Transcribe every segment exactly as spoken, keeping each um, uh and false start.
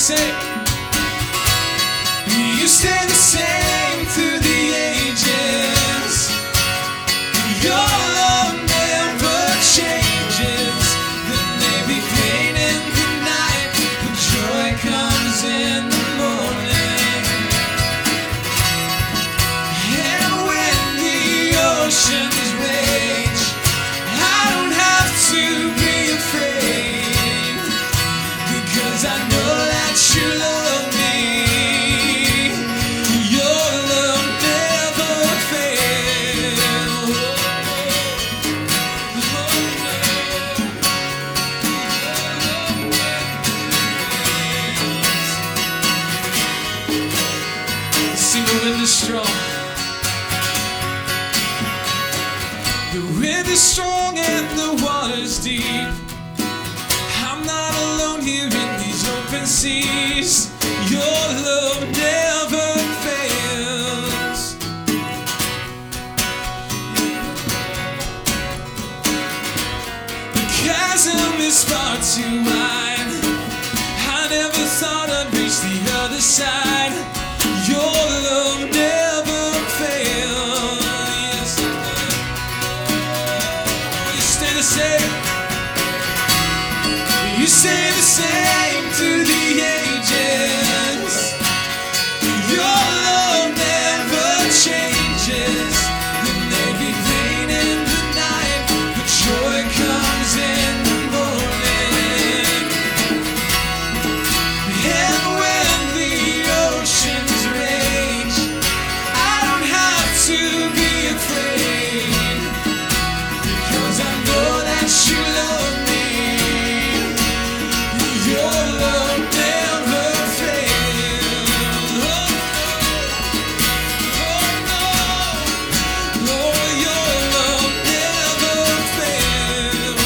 same. You stay the same through the ages. Your love never changes. There may be pain in the night, but joy comes in the morning. And when the oceans rage, I don't have to be afraid, because I know that you love me. Your love never fails. See, the wind is strong. The wind is strong and the water's deep. I'm not alone here in these open seas. Your love never fails. The chasm is far too wide. I never thought I'd reach the other side. Your love never fails. Yes, you stay the same. You stay the same through the ages. Your love never changes. There may be pain in the night, but joy comes in the morning. And when the oceans rage, I don't have to be afraid, because I know that you love me. Your love never fails. Oh, oh no, Lord, your love never fails.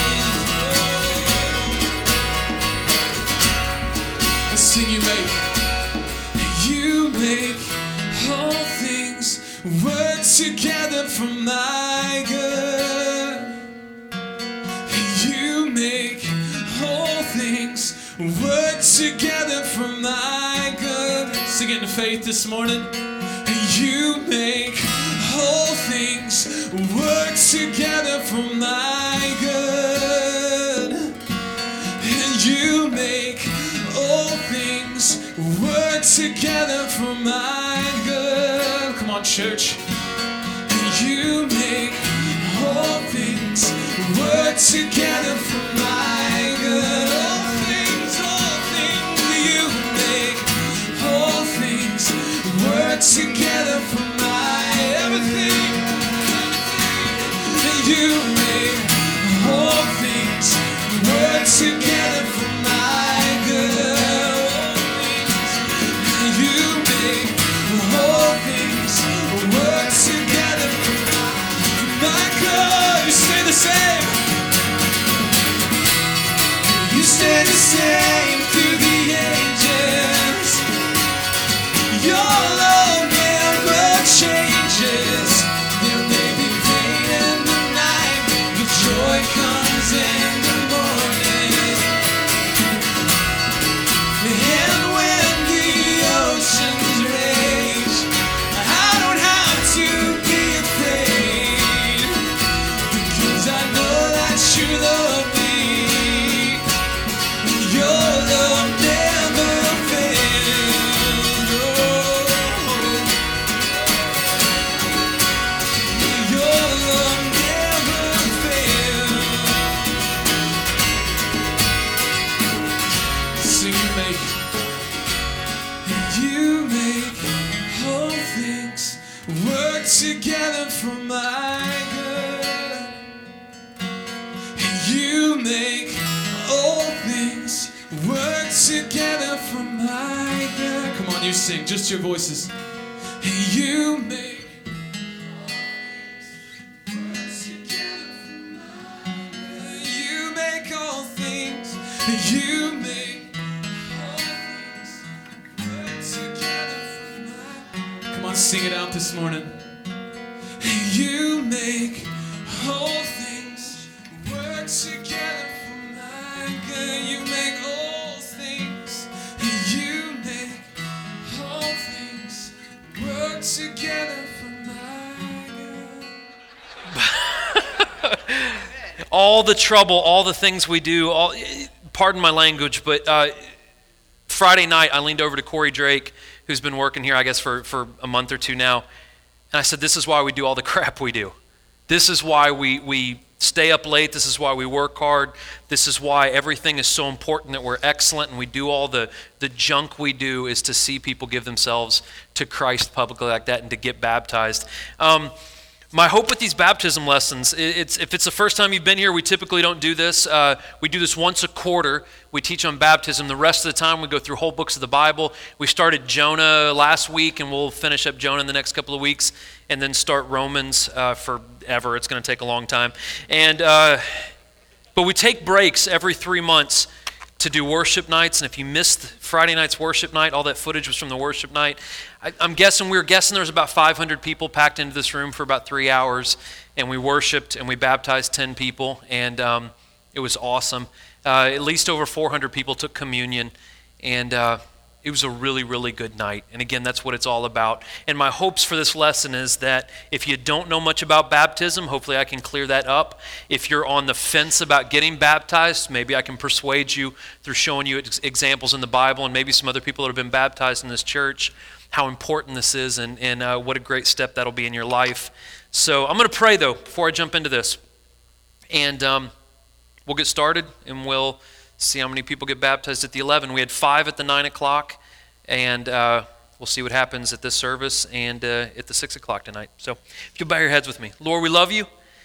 I sing, you make, you make all things work together for my good. You make all things work together for my good. Sing it in faith this morning. You make all things work together for my good. And you make all things work together for my good. Come on, church. You make all things work together for my good. All things, all things, you make all things work together for my everything. And you make all things work together for my good. And you make all things work together for my good. You stay the same. You stay the same through the ages. Your love never changes. There may be pain in the night, but joy comes in the morning. And when the oceans rage, I don't have to be afraid, because I know that you love me. Your love never fails. Your love never fails. Sing, you make, you make all things work together for my good. You make all things work together for my good. Come on, you sing, just your voices. You make all things work together for my good. You make all things. You make all things work together for my good. Come on, sing it out this morning. You make all things work together for my good. You make all things. You all the trouble, all the things we do, all, pardon my language, but uh, Friday night I leaned over to Corey Drake, who's been working here, I guess, for, for a month or two now, and I said, this is why we do all the crap we do. This is why we, we stay up late. This is why we work hard. This is why everything is so important, that we're excellent and we do all the, the junk we do, is to see people give themselves to Christ publicly like that and to get baptized. Um, my hope with these baptism lessons, it's if it's the first time you've been here, we typically don't do this. Uh, we do this once a quarter. We teach on baptism. The rest of the time we go through whole books of the Bible. We started Jonah last week, and we'll finish up Jonah in the next couple of weeks, and then start Romans uh, forever. It's going to take a long time. And uh, but we take breaks every three months to do worship nights. And if you missed Friday night's worship night, all that footage was from the worship night. I, I'm guessing, we were guessing there was about five hundred people packed into this room for about three hours. And we worshiped and we baptized ten people. And um, it was awesome. Uh, at least over four hundred people took communion. And uh, it was a really, really good night. And again, that's what it's all about. And my hopes for this lesson is that if you don't know much about baptism, hopefully I can clear that up. If you're on the fence about getting baptized, maybe I can persuade you through showing you ex- examples in the Bible and maybe some other people that have been baptized in this church, how important this is, and, and uh, what a great step that'll be in your life. So I'm going to pray, though, before I jump into this. And um, we'll get started, and we'll see how many people get baptized at the eleven. We had five at the nine o'clock, and uh, we'll see what happens at this service and uh, at the six o'clock tonight. So if you'll bow your heads with me. Lord, we love you.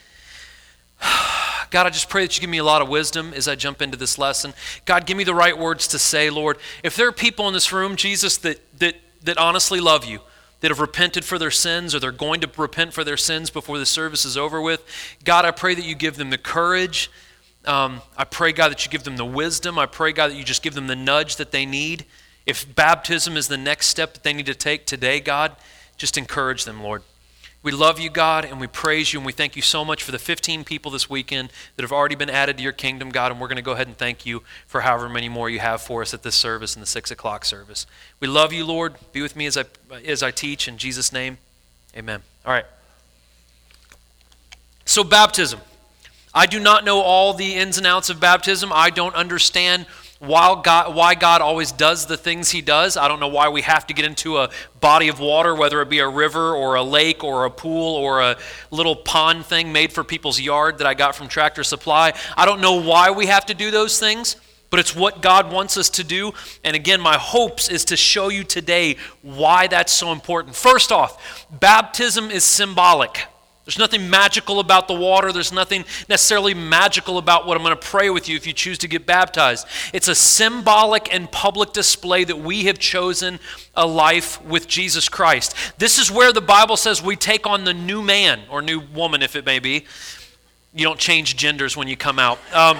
God, I just pray that you give me a lot of wisdom as I jump into this lesson. God, give me the right words to say, Lord. If there are people in this room, Jesus, that that that honestly love you, that have repented for their sins, or they're going to repent for their sins before the service is over with, God, I pray that you give them the courage. Um, I pray, God, that you give them the wisdom. I pray, God, that you just give them the nudge that they need. If baptism is the next step that they need to take today, God, just encourage them, Lord. We love you, God, and we praise you, and we thank you so much for the fifteen people this weekend that have already been added to your kingdom, God, and we're going to go ahead and thank you for however many more you have for us at this service and the six o'clock service. We love you, Lord. Be with me as I, as I teach. In Jesus' name, amen. All right. So baptism. I do not know all the ins and outs of baptism. I don't understand why God, why God always does the things he does. I don't know why we have to get into a body of water, whether it be a river or a lake or a pool or a little pond thing made for people's yard that I got from Tractor Supply. I don't know why we have to do those things, but it's what God wants us to do. And again, my hopes is to show you today why that's so important. First off, baptism is symbolic. There's nothing magical about the water. There's nothing necessarily magical about what I'm going to pray with you if you choose to get baptized. It's a symbolic and public display that we have chosen a life with Jesus Christ. This is where the Bible says we take on the new man, or new woman if it may be. You don't change genders when you come out. Um,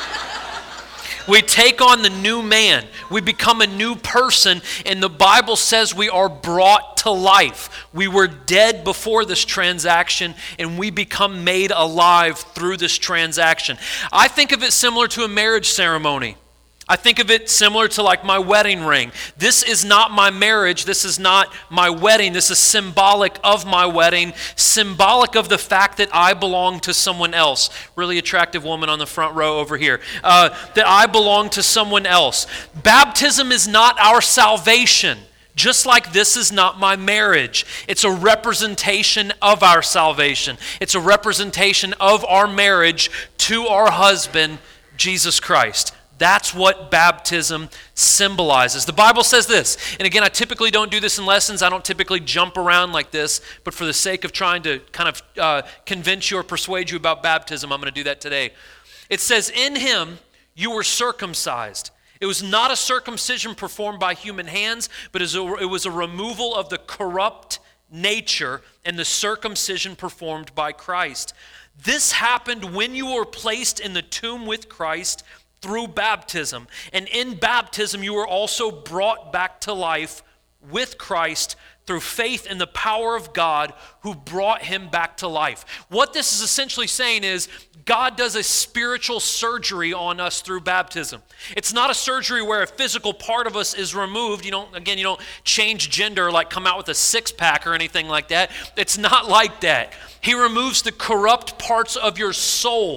We take on the new man. We become a new person, and the Bible says we are brought to life. We were dead before this transaction, and we become made alive through this transaction. I think of it similar to a marriage ceremony. I think of it similar to like my wedding ring. This is not my marriage. This is not my wedding. This is symbolic of my wedding, symbolic of the fact that I belong to someone else. Really attractive woman on the front row over here. Uh, that I belong to someone else. Baptism is not our salvation. Just like this is not my marriage. It's a representation of our salvation. It's a representation of our marriage to our husband, Jesus Christ. That's what baptism symbolizes. The Bible says this, and again, I typically don't do this in lessons. I don't typically jump around like this, but for the sake of trying to kind of uh, convince you or persuade you about baptism, I'm going to do that today. It says, in him you were circumcised. It was not a circumcision performed by human hands, but it was a removal of the corrupt nature and the circumcision performed by Christ. This happened when you were placed in the tomb with Christ through baptism. And in baptism, you were also brought back to life with Christ through faith in the power of God who brought him back to life. What this is essentially saying is God does a spiritual surgery on us through baptism. It's not a surgery where a physical part of us is removed. You don't, again, you don't change gender, like come out with a six-pack or anything like that. It's not like that. He removes the corrupt parts of your soul,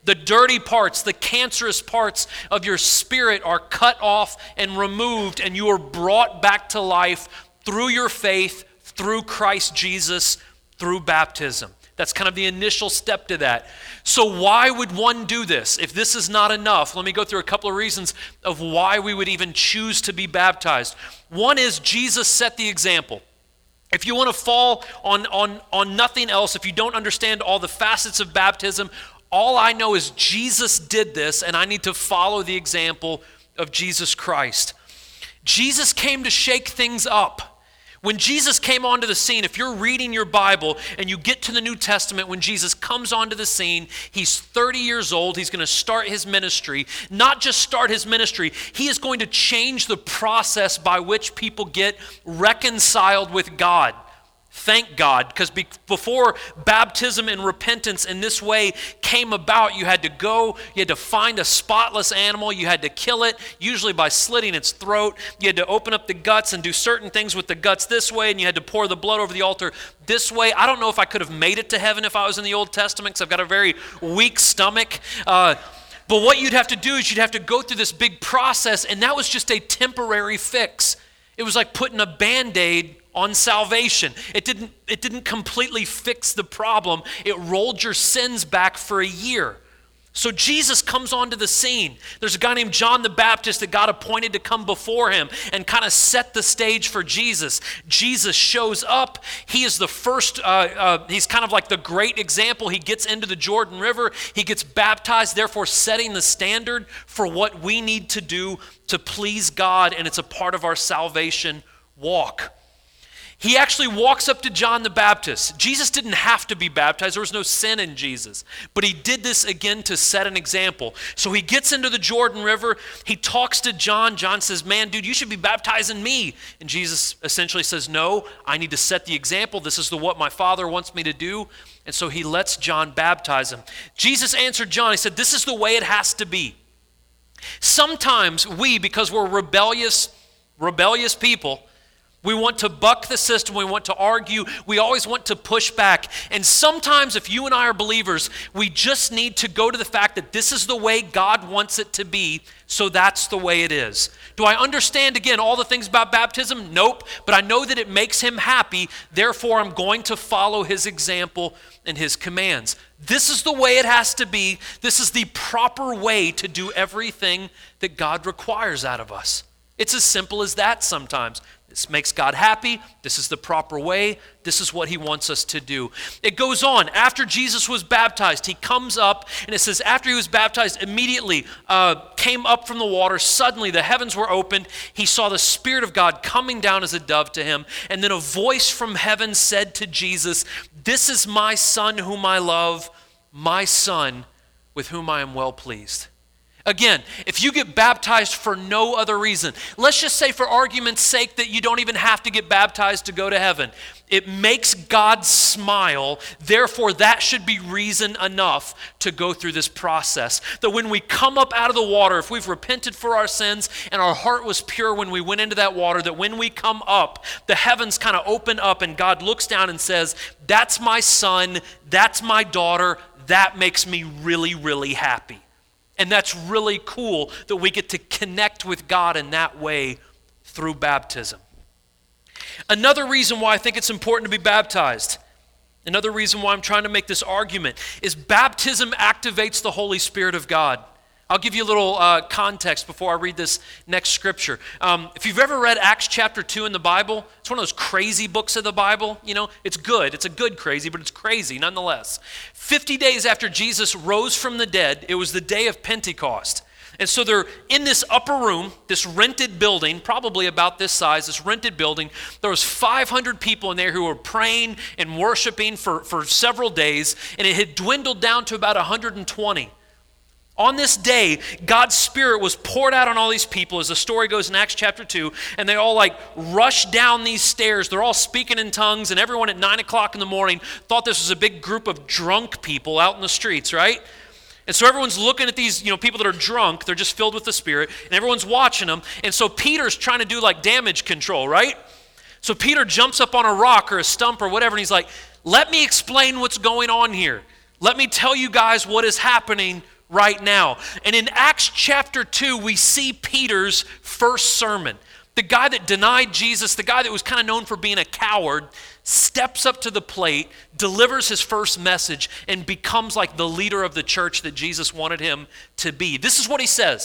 The dirty parts, the cancerous parts of your spirit are cut off and removed, and you are brought back to life through your faith, through Christ Jesus, through baptism. That's kind of the initial step to that. So why would one do this? If this is not enough, let me go through a couple of reasons of why we would even choose to be baptized. One is Jesus set the example. If you want to fall on, on, on nothing else, if you don't understand all the facets of baptism, all I know is Jesus did this, and I need to follow the example of Jesus Christ. Jesus came to shake things up. When Jesus came onto the scene, if you're reading your Bible and you get to the New Testament, when Jesus comes onto the scene, he's thirty years old. He's going to start his ministry. Not just start his ministry, he is going to change the process by which people get reconciled with God. Thank God, because be- before baptism and repentance in this way came about, you had to go, you had to find a spotless animal, you had to kill it, usually by slitting its throat. You had to open up the guts and do certain things with the guts this way, and you had to pour the blood over the altar this way. I don't know if I could have made it to heaven if I was in the Old Testament, because I've got a very weak stomach. Uh, but what you'd have to do is you'd have to go through this big process, and that was just a temporary fix. It was like putting a Band-Aid on salvation. It didn't, it didn't completely fix the problem. It rolled your sins back for a year. So Jesus comes onto the scene. There's a guy named John the Baptist that God appointed to come before him and kind of set the stage for Jesus. Jesus shows up. He is the first, uh, uh, he's kind of like the great example. He gets into the Jordan River. He gets baptized, therefore setting the standard for what we need to do to please God, and it's a part of our salvation walk. He actually walks up to John the Baptist. Jesus didn't have to be baptized. There was no sin in Jesus. But he did this again to set an example. So he gets into the Jordan River. He talks to John. John says, man, dude, you should be baptizing me. And Jesus essentially says, no, I need to set the example. This is the what my Father wants me to do. And so he lets John baptize him. Jesus answered John. He said, this is the way it has to be. Sometimes we, because we're rebellious, rebellious people, we want to buck the system. We want to argue. We always want to push back. And sometimes if you and I are believers, we just need to go to the fact that this is the way God wants it to be, so that's the way it is. Do I understand, again, all the things about baptism? Nope. But I know that it makes him happy. Therefore, I'm going to follow his example and his commands. This is the way it has to be. This is the proper way to do everything that God requires out of us. It's as simple as that sometimes. This makes God happy. This is the proper way. This is what he wants us to do. It goes on. After Jesus was baptized, he comes up, and it says after he was baptized, immediately uh, came up from the water. Suddenly the heavens were opened. He saw the Spirit of God coming down as a dove to him. And then a voice from heaven said to Jesus, this is my Son whom I love, my Son with whom I am well pleased. Again, if you get baptized for no other reason, let's just say for argument's sake that you don't even have to get baptized to go to heaven. It makes God smile, therefore that should be reason enough to go through this process. That when we come up out of the water, if we've repented for our sins and our heart was pure when we went into that water, that when we come up, the heavens kind of open up and God looks down and says, that's my son, that's my daughter, that makes me really, really happy. And that's really cool that we get to connect with God in that way through baptism. Another reason why I think it's important to be baptized, another reason why I'm trying to make this argument, is baptism activates the Holy Spirit of God. I'll give you a little uh, context before I read this next scripture. Um, if you've ever read Acts chapter two in the Bible, it's one of those crazy books of the Bible. You know, it's good. It's a good crazy, but it's crazy nonetheless. fifty days after Jesus rose from the dead, it was the day of Pentecost. And so they're in this upper room, this rented building, probably about this size, this rented building. There was five hundred people in there who were praying and worshiping for, for several days, and it had dwindled down to about one hundred twenty. On this day, God's Spirit was poured out on all these people, as the story goes in Acts chapter two, and they all like rushed down these stairs. They're all speaking in tongues, and everyone at nine o'clock in the morning thought this was a big group of drunk people out in the streets, right? And so everyone's looking at these, you know, people that are drunk. They're just filled with the Spirit, and everyone's watching them. And so Peter's trying to do like damage control, right? So Peter jumps up on a rock or a stump or whatever, and he's like, let me explain what's going on here. Let me tell you guys what is happening right now. And in Acts chapter two, we see Peter's first sermon. The guy that denied Jesus, the guy that was kind of known for being a coward, steps up to the plate, delivers his first message, and becomes like the leader of the church that Jesus wanted him to be. This is what he says.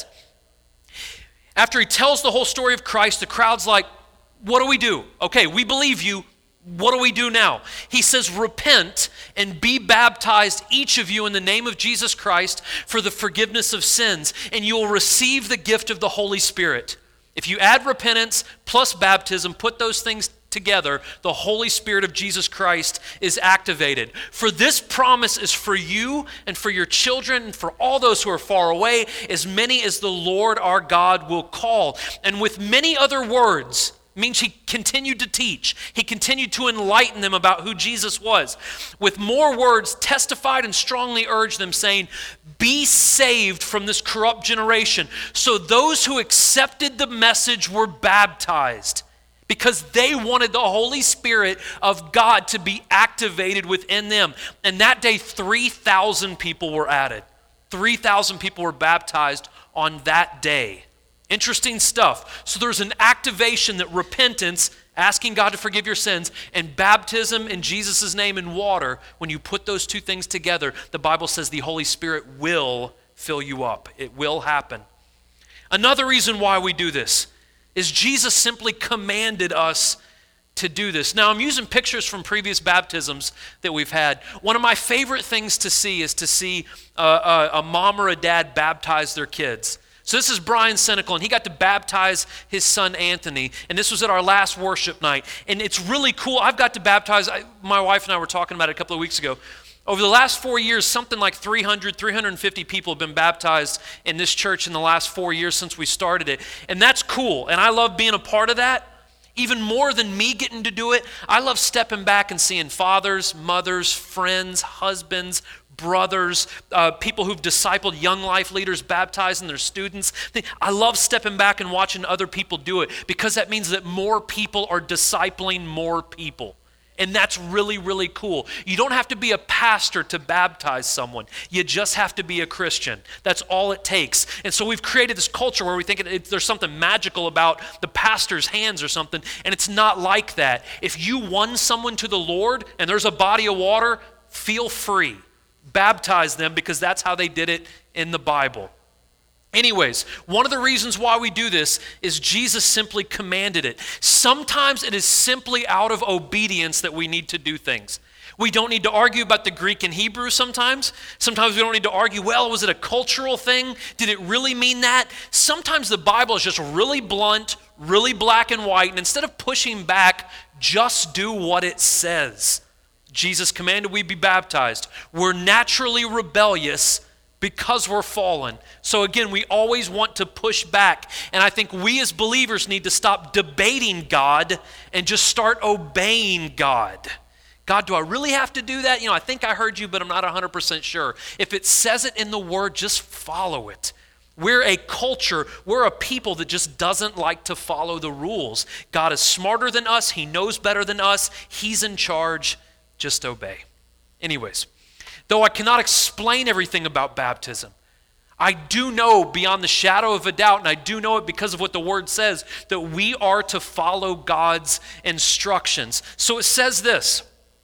After he tells the whole story of Christ, the crowd's like, what do we do? Okay, we believe you. What do we do now? He says, repent and be baptized, each of you, in the name of Jesus Christ for the forgiveness of sins, and you will receive the gift of the Holy Spirit. If you add repentance plus baptism, put those things together, the Holy Spirit of Jesus Christ is activated. For this promise is for you and for your children and for all those who are far away, as many as the Lord our God will call. And with many other words, means he continued to teach. He continued to enlighten them about who Jesus was. With more words, testified and strongly urged them, saying, be saved from this corrupt generation. So those who accepted the message were baptized because they wanted the Holy Spirit of God to be activated within them. And that day, three thousand people were added. three thousand people were baptized on that day. Interesting stuff. So there's an activation that repentance, asking God to forgive your sins, and baptism in Jesus' name in water, when you put those two things together, the Bible says the Holy Spirit will fill you up. It will happen. Another reason why we do this is Jesus simply commanded us to do this. Now, I'm using pictures from previous baptisms that we've had. One of my favorite things to see is to see a, a, a mom or a dad baptize their kids. So this is Brian Senecal, and he got to baptize his son Anthony, and this was at our last worship night. And it's really cool. I've got to baptize, I, my wife and I were talking about it a couple of weeks ago. Over the last four years, something like three hundred, three hundred fifty people have been baptized in this church in the last four years since we started it. And that's cool, and I love being a part of that. Even more than me getting to do it, I love stepping back and seeing fathers, mothers, friends, husbands, brothers, uh, people who've discipled young life leaders baptizing their students. I love stepping back and watching other people do it because that means that more people are discipling more people. And that's really, really cool. You don't have to be a pastor to baptize someone. You just have to be a Christian. That's all it takes. And so we've created this culture where we think it, it, there's something magical about the pastor's hands or something, and it's not like that. If you won someone to the Lord and there's a body of water, feel free. Baptize them because that's how they did it in the Bible. Anyways, one of the reasons why we do this is Jesus simply commanded it. Sometimes it is simply out of obedience that we need to do things. We don't need to argue about the Greek and Hebrew sometimes. Sometimes we don't need to argue, well, was it a cultural thing? Did it really mean that? Sometimes the Bible is just really blunt, really black and white, and instead of pushing back, just do what it says. Jesus commanded we be baptized. We're naturally rebellious because we're fallen. So again, we always want to push back. And I think we as believers need to stop debating God and just start obeying God. God, do I really have to do that? You know, I think I heard you, but I'm not one hundred percent sure. If it says it in the Word, just follow it. We're a culture, we're a people that just doesn't like to follow the rules. God is smarter than us. He knows better than us. He's in charge. Just obey. Anyways, though I cannot explain everything about baptism, I do know beyond the shadow of a doubt, and I do know it because of what the Word says, that we are to follow God's instructions. So it says this,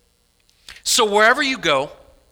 so wherever you go,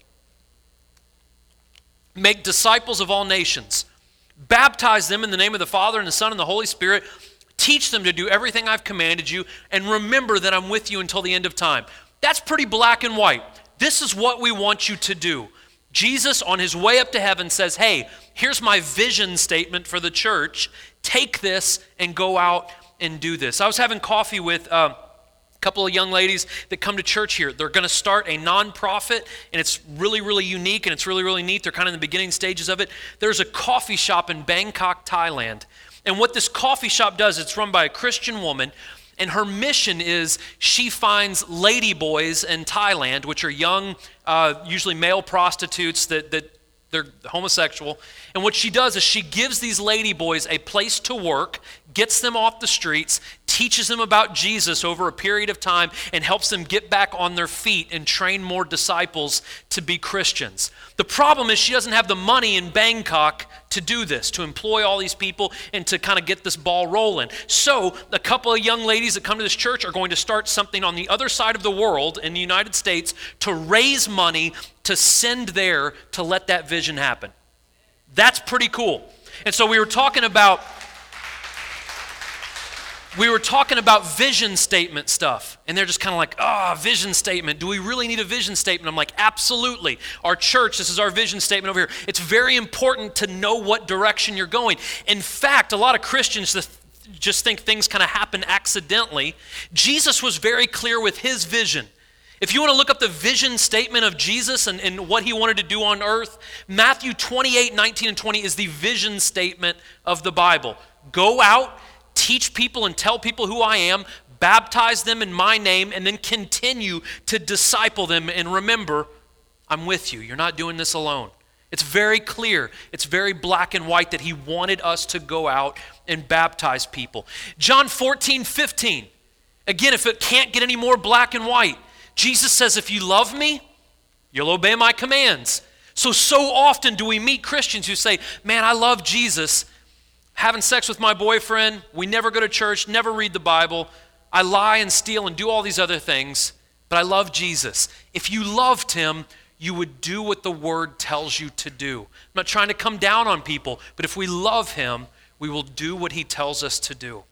make disciples of all nations, baptize them in the name of the Father and the Son and the Holy Spirit, teach them to do everything I've commanded you, and remember that I'm with you until the end of time. That's pretty black and white. This is what we want you to do. Jesus, on his way up to heaven, says, hey, here's my vision statement for the church. Take this and go out and do this. I was having coffee with uh, a couple of young ladies that come to church here. They're going to start a nonprofit, and it's really, really unique, and it's really, really neat. They're kind of in the beginning stages of it. There's a coffee shop in Bangkok, Thailand. And what this coffee shop does, it's run by a Christian woman, and her mission is she finds ladyboys in Thailand, which are young, uh, usually male prostitutes that, that they're homosexual. And what she does is she gives these ladyboys a place to work, gets them off the streets, teaches them about Jesus over a period of time, and helps them get back on their feet and train more disciples to be Christians. The problem is she doesn't have the money in Bangkok to do this, to employ all these people and to kind of get this ball rolling. So a couple of young ladies that come to this church are going to start something on the other side of the world in the United States to raise money to send there to let that vision happen. That's pretty cool. And so we were talking about We were talking about vision statement stuff, and they're just kind of like, ah, oh, vision statement. Do we really need a vision statement? I'm like, absolutely. Our church, this is our vision statement over here. It's very important to know what direction you're going. In fact, a lot of Christians just think things kind of happen accidentally. Jesus was very clear with his vision. If you want to look up the vision statement of Jesus and, and what he wanted to do on earth, Matthew twenty-eight, nineteen, and twenty is the vision statement of the Bible. Go out, teach people and tell people who I am, baptize them in my name, and then continue to disciple them. And remember, I'm with you. You're not doing this alone. It's very clear. It's very black and white that he wanted us to go out and baptize people. John fourteen, fifteen. Again, if it can't get any more black and white, Jesus says, if you love me, you'll obey my commands. So, so often do we meet Christians who say, man, I love Jesus, having sex with my boyfriend, we never go to church, never read the Bible, I lie and steal and do all these other things, but I love Jesus. If you loved him, you would do what the word tells you to do. I'm not trying to come down on people, but if we love him, we will do what he tells us to do.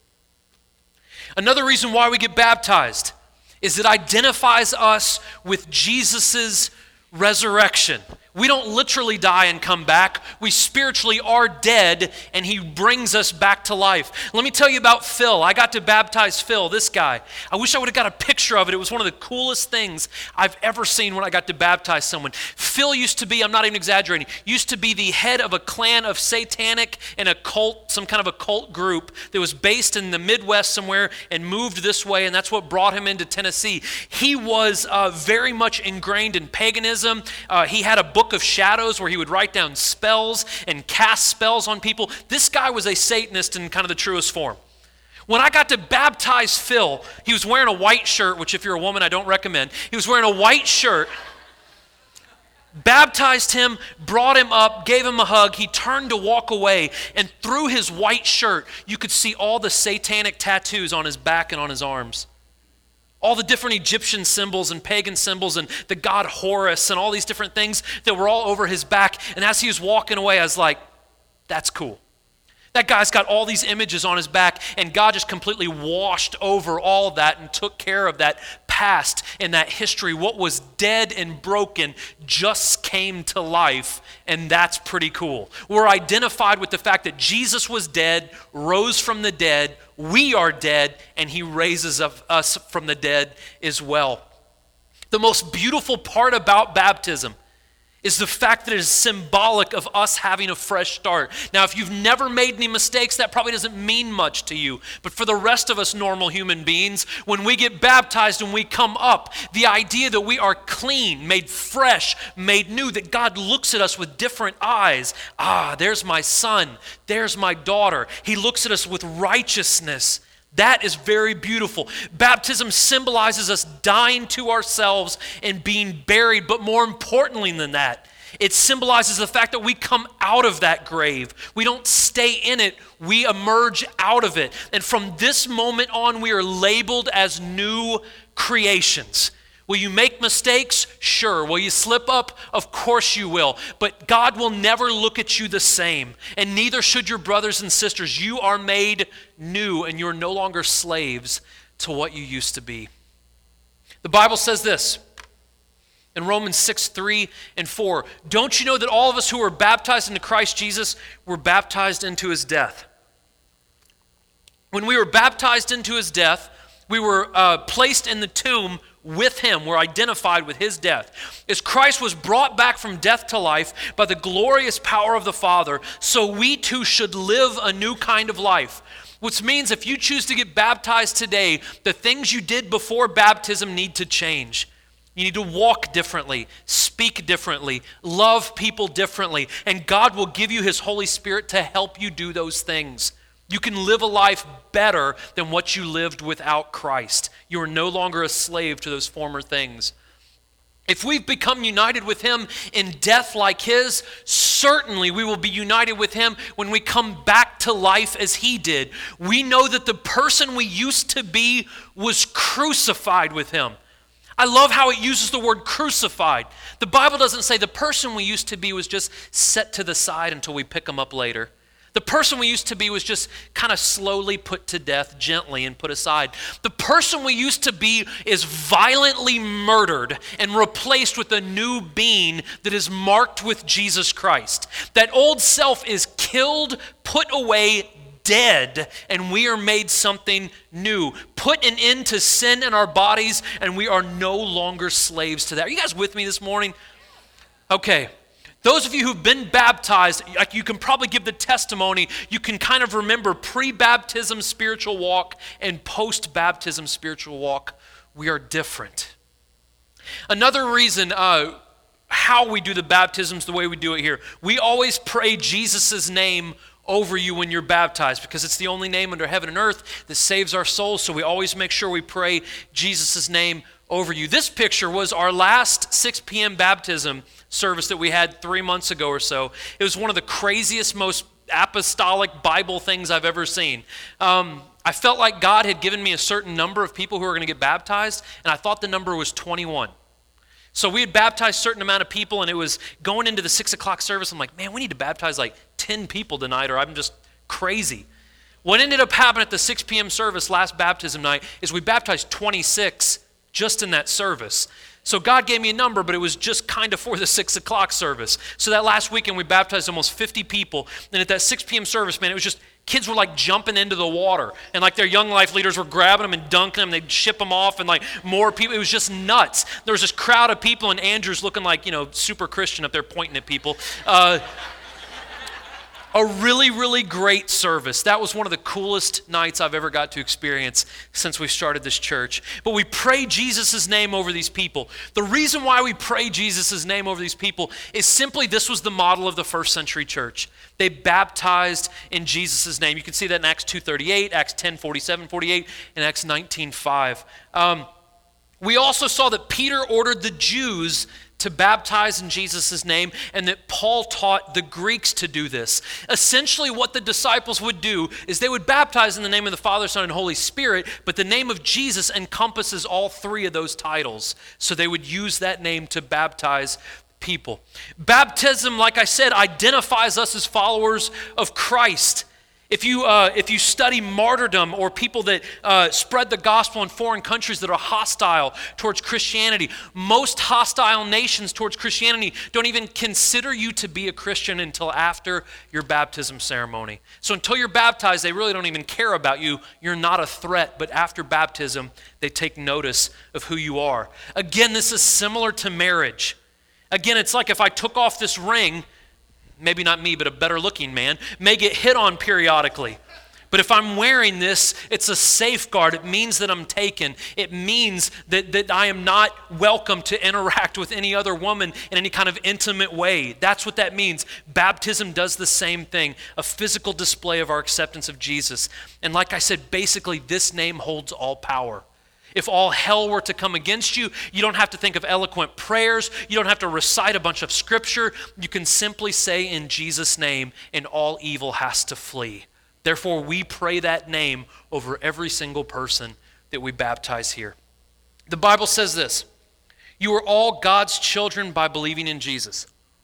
Another reason why we get baptized is it identifies us with Jesus's resurrection. We don't literally die and come back. We spiritually are dead, and he brings us back to life. Let me tell you about Phil. I got to baptize Phil, this guy. I wish I would have got a picture of it. It was one of the coolest things I've ever seen when I got to baptize someone. Phil used to be, I'm not even exaggerating, used to be the head of a clan of satanic and a cult, some kind of a cult group that was based in the Midwest somewhere and moved this way, and that's what brought him into Tennessee. He was uh, very much ingrained in paganism. Uh, he had a book of shadows where he would write down spells and cast spells on people. This guy was a Satanist in kind of the truest form. When I got to baptize Phil, he was wearing a white shirt, which if you're a woman, I don't recommend. He was wearing a white shirt, baptized him, brought him up, gave him a hug. He turned to walk away, and through his white shirt, you could see all the satanic tattoos on his back and on his arms. All the different Egyptian symbols and pagan symbols and the god Horus and all these different things that were all over his back. And as he was walking away, I was like, that's cool. That guy's got all these images on his back, and God just completely washed over all that and took care of that past and that history. What was dead and broken just came to life, and that's pretty cool. We're identified with the fact that Jesus was dead, rose from the dead, we are dead, and he raises us from the dead as well. The most beautiful part about baptism is the fact that it is symbolic of us having a fresh start. Now, if you've never made any mistakes, that probably doesn't mean much to you. But for the rest of us normal human beings, when we get baptized and we come up, the idea that we are clean, made fresh, made new, that God looks at us with different eyes. Ah, there's my son, there's my daughter. He looks at us with righteousness. That is very beautiful. Baptism symbolizes us dying to ourselves and being buried, but more importantly than that, it symbolizes the fact that we come out of that grave. We don't stay in it, we emerge out of it. And from this moment on, we are labeled as new creations. Will you make mistakes? Sure. Will you slip up? Of course you will. But God will never look at you the same, and neither should your brothers and sisters. You are made new, and you're no longer slaves to what you used to be. The Bible says this in Romans six, three and four. Don't you know that all of us who were baptized into Christ Jesus were baptized into his death? When we were baptized into his death, we were uh, placed in the tomb with him. We're identified with his death. As Christ was brought back from death to life by the glorious power of the Father, so we too should live a new kind of life. Which means if you choose to get baptized today, the things you did before baptism need to change. You need to walk differently, speak differently, love people differently, and God will give you his Holy Spirit to help you do those things. You can live a life better than what you lived without Christ. You are no longer a slave to those former things. If we've become united with him in death like his, certainly we will be united with him when we come back to life as he did. We know that the person we used to be was crucified with him. I love how it uses the word crucified. The Bible doesn't say the person we used to be was just set to the side until we pick him up later. The person we used to be was just kind of slowly put to death gently and put aside. The person we used to be is violently murdered and replaced with a new being that is marked with Jesus Christ. That old self is killed, put away, dead, and we are made something new. Put an end to sin in our bodies, and we are no longer slaves to that. Are you guys with me this morning? Okay. Those of you who've been baptized, like you can probably give the testimony, you can kind of remember pre-baptism spiritual walk and post-baptism spiritual walk. We are different. Another reason uh, how we do the baptisms the way we do it here, we always pray Jesus' name over you when you're baptized because it's the only name under heaven and earth that saves our souls, so we always make sure we pray Jesus' name over you. This picture was our last six p.m. baptism service that we had three months ago or so. It was one of the craziest, most apostolic Bible things I've ever seen. Um, I felt like God had given me a certain number of people who were going to get baptized, and I thought the number was twenty-one. So we had baptized a certain amount of people, and it was going into the six o'clock service. I'm like, man, we need to baptize like ten people tonight, or I'm just crazy. What ended up happening at the six p.m. service last baptism night is we baptized twenty-six just in that service. So God gave me a number, but it was just kind of for the six o'clock service. So that last weekend we baptized almost fifty people. And at that six p.m. service, man, it was just, kids were like jumping into the water. And like their young life leaders were grabbing them and dunking them. They'd ship them off and like more people. It was just nuts. There was this crowd of people and Andrew's looking like, you know, super Christian up there pointing at people. Uh, A really, really great service. That was one of the coolest nights I've ever got to experience since we started this church. But we pray Jesus' name over these people. The reason why we pray Jesus' name over these people is simply this was the model of the first century church. They baptized in Jesus' name. You can see that in Acts two thirty-eight, Acts ten forty-seven, forty-eight, and Acts nineteen five. Um, we also saw that Peter ordered the Jews to baptize in Jesus' name, and that Paul taught the Greeks to do this. Essentially what the disciples would do is they would baptize in the name of the Father, Son, and Holy Spirit, but the name of Jesus encompasses all three of those titles. So they would use that name to baptize people. Baptism, like I said, identifies us as followers of Christ. If you uh, if you study martyrdom or people that uh, spread the gospel in foreign countries that are hostile towards Christianity, most hostile nations towards Christianity don't even consider you to be a Christian until after your baptism ceremony. So until you're baptized, they really don't even care about you. You're not a threat, but after baptism, they take notice of who you are. Again, this is similar to marriage. Again, it's like if I took off this ring, maybe not me, but a better looking man, may get hit on periodically. But if I'm wearing this, it's a safeguard. It means that I'm taken. It means that, that I am not welcome to interact with any other woman in any kind of intimate way. That's what that means. Baptism does the same thing, a physical display of our acceptance of Jesus. And like I said, basically this name holds all power. If all hell were to come against you, you don't have to think of eloquent prayers. You don't have to recite a bunch of scripture. You can simply say in Jesus' name, and all evil has to flee. Therefore, we pray that name over every single person that we baptize here. The Bible says this: you are all God's children by believing in Jesus.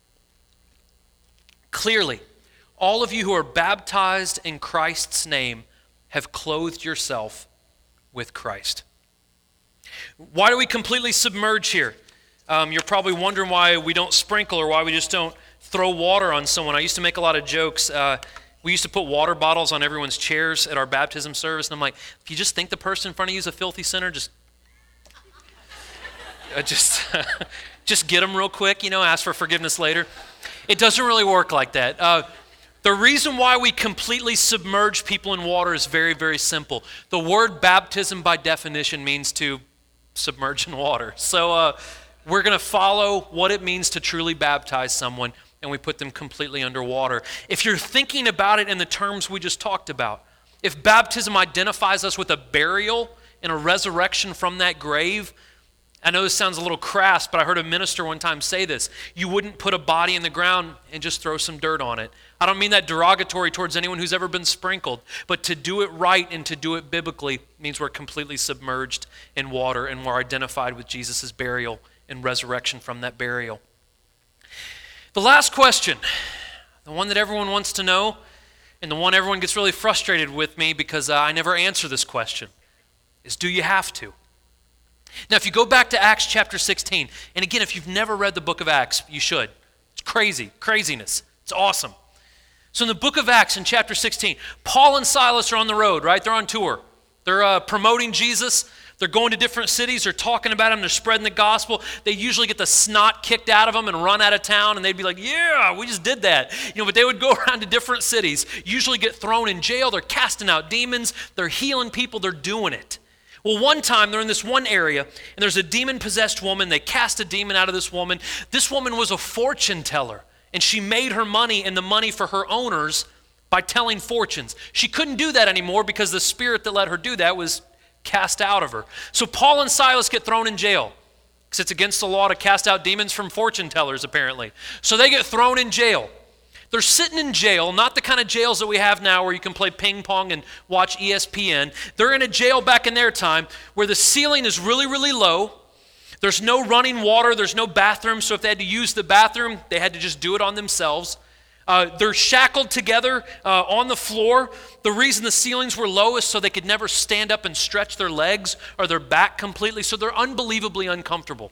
Clearly, all of you who are baptized in Christ's name have clothed yourself with Christ. Why do we completely submerge here? Um, you're probably wondering why we don't sprinkle or why we just don't throw water on someone. I used to make a lot of jokes. Uh, we used to put water bottles on everyone's chairs at our baptism service, and I'm like, if you just think the person in front of you is a filthy sinner, just uh, just, just get them real quick, you know, ask for forgiveness later. It doesn't really work like that. Uh, The reason why we completely submerge people in water is very, very simple. The word baptism by definition means to submerge in water. So uh, we're going to follow what it means to truly baptize someone, and we put them completely underwater. If you're thinking about it in the terms we just talked about, if baptism identifies us with a burial and a resurrection from that grave, I know this sounds a little crass, but I heard a minister one time say this. You wouldn't put a body in the ground and just throw some dirt on it. I don't mean that derogatory towards anyone who's ever been sprinkled, but to do it right and to do it biblically means we're completely submerged in water and we're identified with Jesus' burial and resurrection from that burial. The last question, the one that everyone wants to know, and the one everyone gets really frustrated with me because uh, I never answer this question, is do you have to? Now, if you go back to Acts chapter sixteen, and again, if you've never read the book of Acts, you should. It's crazy, craziness. It's awesome. So in the book of Acts in chapter sixteen, Paul and Silas are on the road, right? They're on tour. They're uh, promoting Jesus. They're going to different cities. They're talking about him. They're spreading the gospel. They usually get the snot kicked out of them and run out of town, and they'd be like, yeah, we just did that. You know, but they would go around to different cities, usually get thrown in jail. They're casting out demons. They're healing people. They're doing it. Well, one time they're in this one area, and there's a demon-possessed woman. They cast a demon out of this woman. This woman was a fortune teller, and she made her money and the money for her owners by telling fortunes. She couldn't do that anymore because the spirit that let her do that was cast out of her. So Paul and Silas get thrown in jail because it's against the law to cast out demons from fortune tellers, apparently. So they get thrown in jail. They're sitting in jail, not the kind of jails that we have now where you can play ping pong and watch E S P N. They're in a jail back in their time where the ceiling is really, really low. There's no running water. There's no bathroom. So if they had to use the bathroom, they had to just do it on themselves. Uh, they're shackled together uh, on the floor. The reason the ceilings were low is so they could never stand up and stretch their legs or their back completely. So they're unbelievably uncomfortable.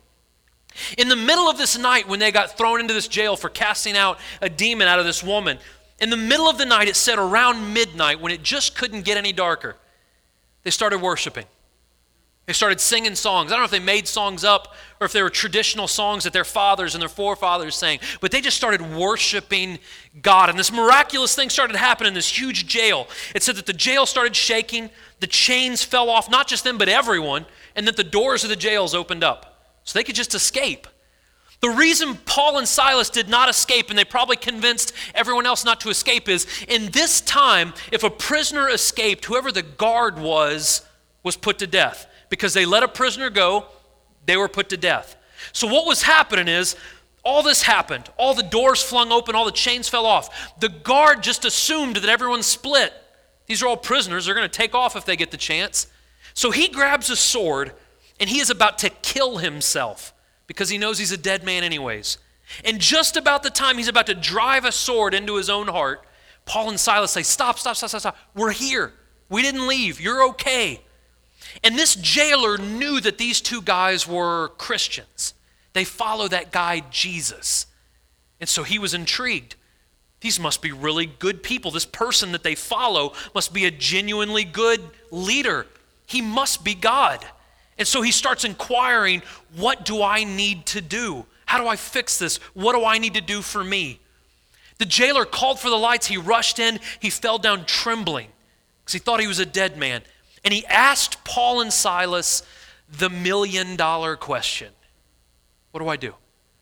In the middle of this night, when they got thrown into this jail for casting out a demon out of this woman, in the middle of the night, it said around midnight, when it just couldn't get any darker, they started worshiping. They started singing songs. I don't know if they made songs up or if they were traditional songs that their fathers and their forefathers sang, but they just started worshiping God. And this miraculous thing started happening in this huge jail. It said that the jail started shaking, the chains fell off, not just them, but everyone, and that the doors of the jails opened up. So they could just escape. The reason Paul and Silas did not escape, and they probably convinced everyone else not to escape, is in this time, if a prisoner escaped, whoever the guard was, was put to death. Because they let a prisoner go, they were put to death. So what was happening is, all this happened. All the doors flung open, all the chains fell off. The guard just assumed that everyone split. These are all prisoners. They're going to take off if they get the chance. So he grabs a sword, and he is about to kill himself because he knows he's a dead man anyways. And just about the time he's about to drive a sword into his own heart, Paul and Silas say, stop, stop, stop, stop, stop. We're here. We didn't leave. You're okay. And this jailer knew that these two guys were Christians. They follow that guy, Jesus. And so he was intrigued. These must be really good people. This person that they follow must be a genuinely good leader. He must be God. And so he starts inquiring, what do I need to do? How do I fix this? What do I need to do for me? The jailer called for the lights. He rushed in. He fell down trembling because he thought he was a dead man. And he asked Paul and Silas the million dollar question. What do I do?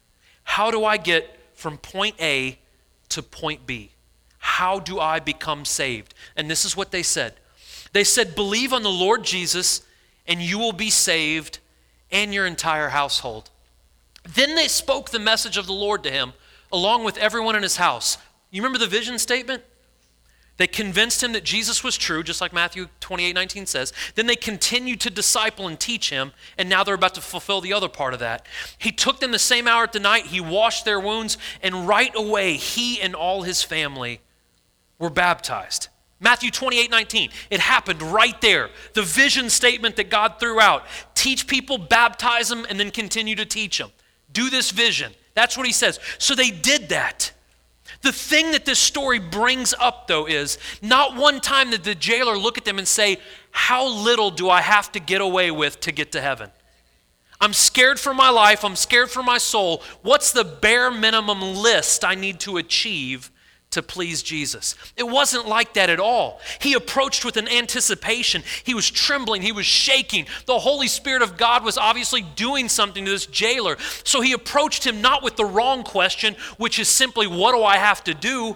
How do I get from point A to point B? How do I become saved? And this is what they said. They said, believe on the Lord Jesus and you will be saved and your entire household. Then they spoke the message of the Lord to him along with everyone in his house. You remember the vision statement? They convinced him that Jesus was true, just like Matthew twenty-eight nineteen says. Then they continued to disciple and teach him, and now they're about to fulfill the other part of that. He took them the same hour at the night, he washed their wounds, and right away he and all his family were baptized. Matthew twenty-eight nineteen, it happened right there. The vision statement that God threw out. Teach people, baptize them, and then continue to teach them. Do this vision. That's what he says. So they did that. The thing that this story brings up, though, is not one time did the jailer look at them and say, how little do I have to get away with to get to heaven? I'm scared for my life. I'm scared for my soul. What's the bare minimum list I need to achieve to please Jesus? It wasn't like that at all. He approached with an anticipation. He was trembling. He was shaking. The Holy Spirit of God was obviously doing something to this jailer. So he approached him not with the wrong question, which is simply, what do I have to do?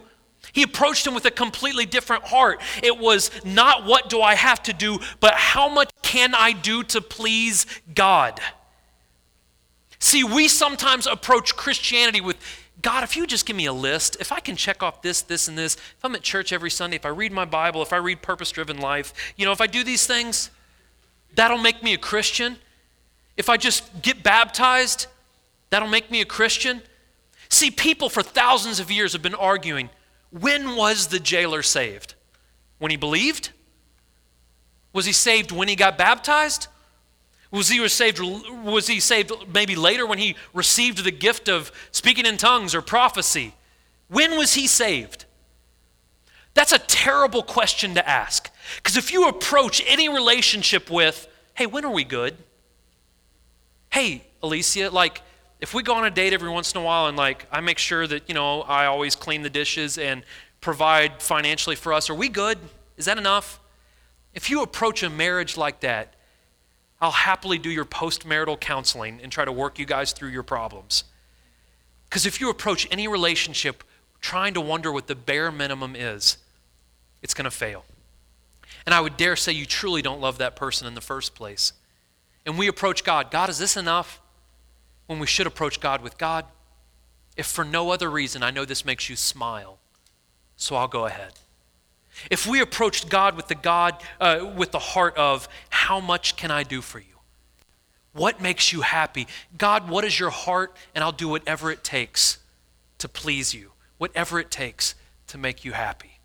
He approached him with a completely different heart. It was not what do I have to do, but how much can I do to please God? See, we sometimes approach Christianity with, God, if you just give me a list, if I can check off this, this, and this, if I'm at church every Sunday, if I read my Bible, if I read Purpose-Driven Life, you know, if I do these things, that'll make me a Christian. If I just get baptized, that'll make me a Christian. See, people for thousands of years have been arguing, when was the jailer saved? When he believed? Was he saved when he got baptized? Was he saved, was he saved maybe later when he received the gift of speaking in tongues or prophecy? When was he saved? That's a terrible question to ask. Because if you approach any relationship with, hey, when are we good? Hey, Alicia, like, if we go on a date every once in a while and like I make sure that, you know, I always clean the dishes and provide financially for us, are we good? Is that enough? If you approach a marriage like that, I'll happily do your post-marital counseling and try to work you guys through your problems. Because if you approach any relationship trying to wonder what the bare minimum is, it's going to fail. And I would dare say you truly don't love that person in the first place. And we approach God, God, is this enough? When we should approach God with, God, if for no other reason, I know this makes you smile, so I'll go ahead. If we approached God with the God, uh, with the heart of, how much can I do for you? What makes you happy? God, what is your heart? And I'll do whatever it takes to please you, whatever it takes to make you happy.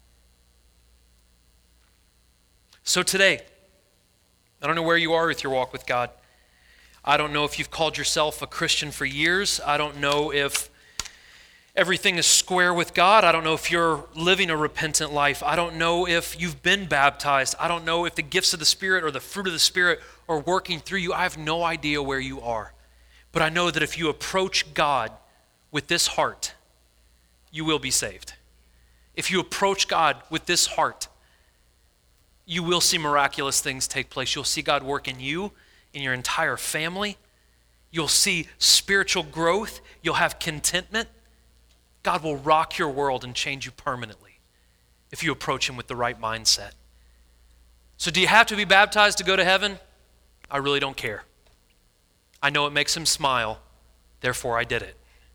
So today, I don't know where you are with your walk with God. I don't know if you've called yourself a Christian for years. I don't know if everything is square with God. I don't know if you're living a repentant life. I don't know if you've been baptized. I don't know if the gifts of the Spirit or the fruit of the Spirit are working through you. I have no idea where you are. But I know that if you approach God with this heart, you will be saved. If you approach God with this heart, you will see miraculous things take place. You'll see God work in you, in your entire family. You'll see spiritual growth. You'll have contentment. God will rock your world and change you permanently if you approach him with the right mindset. So do you have to be baptized to go to heaven? I really don't care. I know it makes him smile, therefore I did it.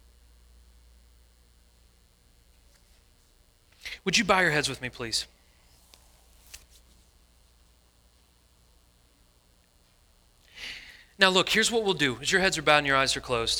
Would you bow your heads with me, please? Now look, here's what we'll do. As your heads are bowed and your eyes are closed.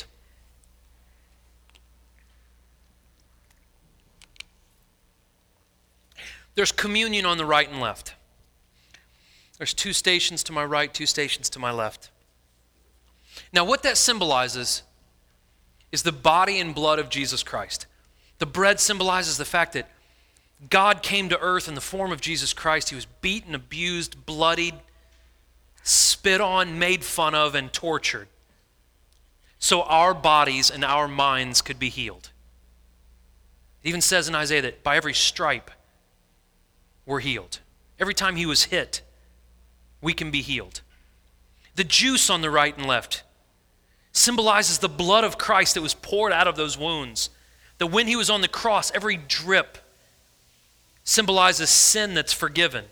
There's communion on the right and left. There's two stations to my right, two stations to my left. Now what that symbolizes is the body and blood of Jesus Christ. The bread symbolizes the fact that God came to earth in the form of Jesus Christ. He was beaten, abused, bloodied, spit on, made fun of, and tortured, so our bodies and our minds could be healed. It even says in Isaiah that by every stripe we're healed. Every time he was hit, we can be healed. The juice on the right and left symbolizes the blood of Christ that was poured out of those wounds. That when he was on the cross, every drip symbolizes sin that's forgiven.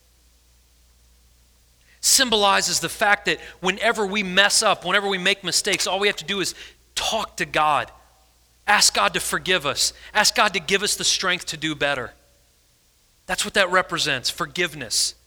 Symbolizes the fact that whenever we mess up, whenever we make mistakes, all we have to do is talk to God. Ask God to forgive us. Ask God to give us the strength to do better. That's what that represents, forgiveness.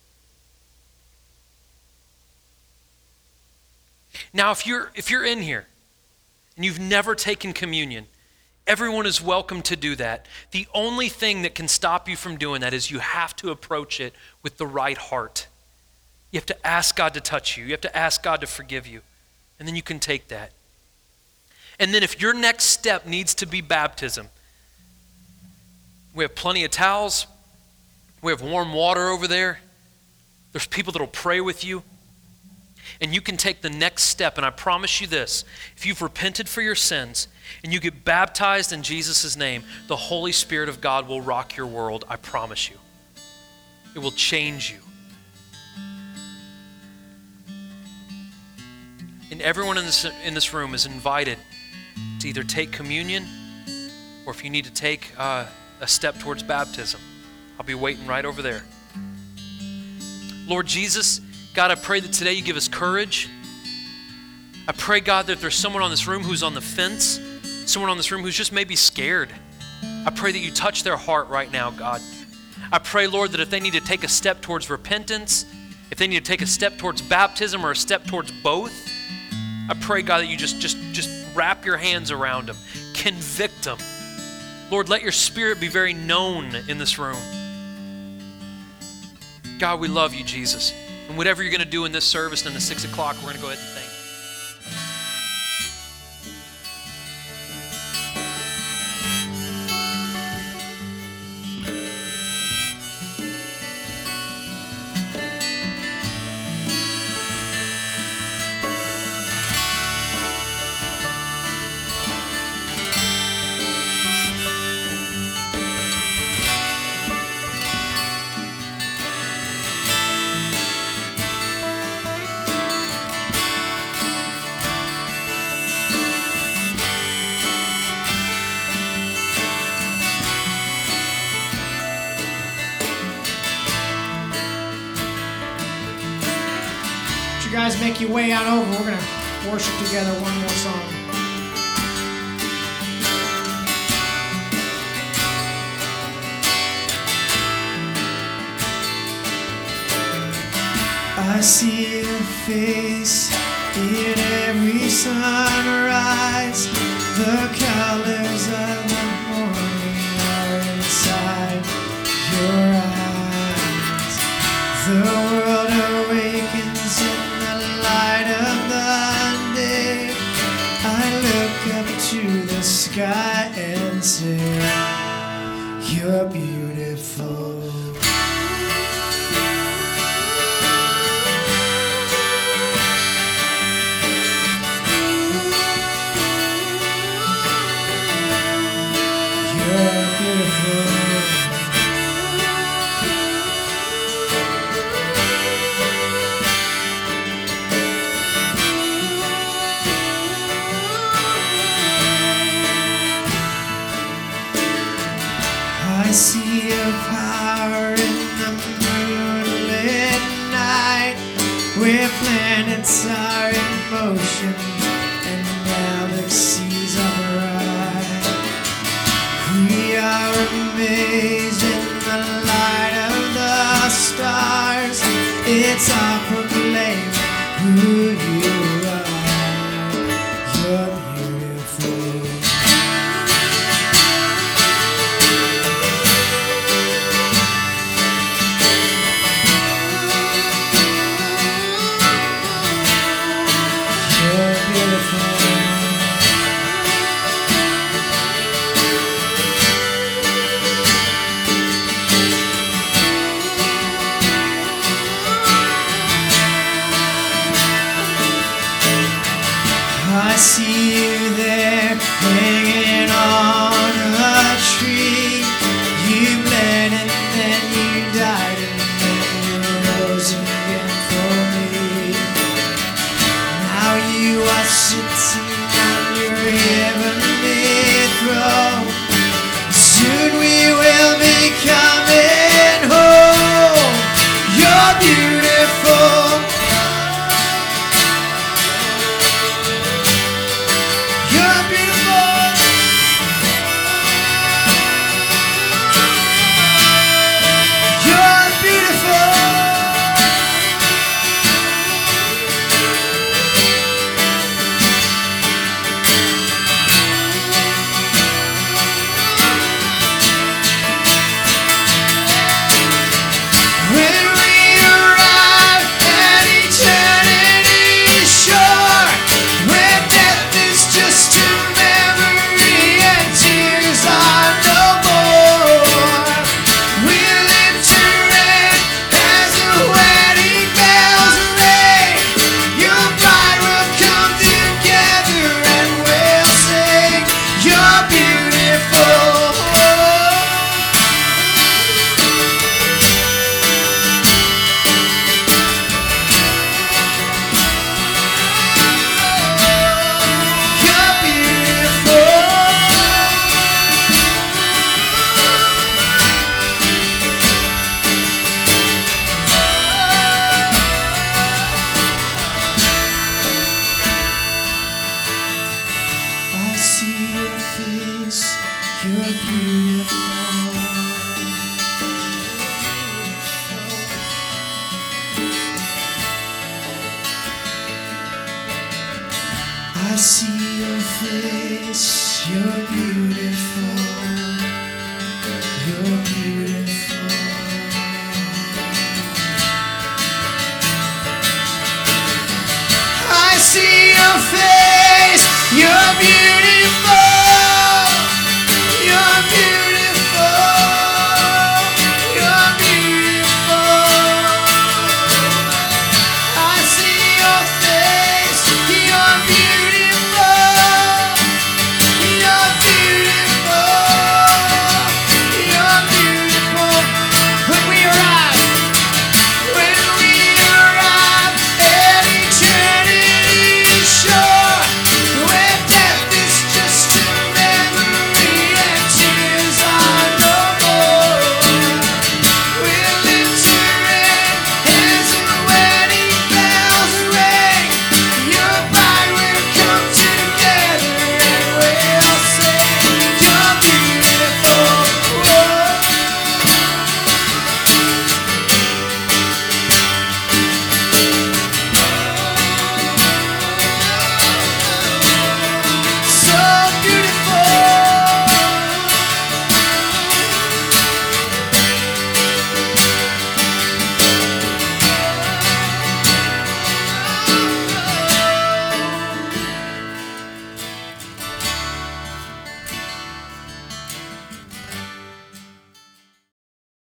Now, if you're if you're in here and you've never taken communion, everyone is welcome to do that. The only thing that can stop you from doing that is you have to approach it with the right heart. You have to ask God to touch you. You have to ask God to forgive you. And then you can take that. And then if your next step needs to be baptism, we have plenty of towels. We have warm water over there. There's people that will pray with you. And you can take the next step. And I promise you this, if you've repented for your sins and you get baptized in Jesus' name, the Holy Spirit of God will rock your world. I promise you. It will change you. And everyone in this, in this room is invited to either take communion, or if you need to take uh, a step towards baptism. I'll be waiting right over there. Lord Jesus, God, I pray that today you give us courage. I pray, God, that if there's someone on this room who's on the fence, someone on this room who's just maybe scared, I pray that you touch their heart right now, God. I pray, Lord, that if they need to take a step towards repentance, if they need to take a step towards baptism or a step towards both, I pray, God, that you just, just, just wrap your hands around them, convict them. Lord, let your Spirit be very known in this room. God, we love you, Jesus. And whatever you're going to do in this service and in the six o'clock, we're going to go ahead and thank you. You guys make your way on over. We're going to worship together one more song. I see your face in every sunrise. The colors of the morning are inside your eyes. The world awakens in the light of the day. I look up to the sky and say, you're beautiful. You're beautiful. I see your power in the moonlit night, where planets are in motion and galaxies are bright. We are amazed in the light of the stars. It's our proclaim who you are. You're beautiful. I see you there hanging on a tree. You bled and then you died and then you rose again for me. Now you are sitting on your heavenly throne. Soon we will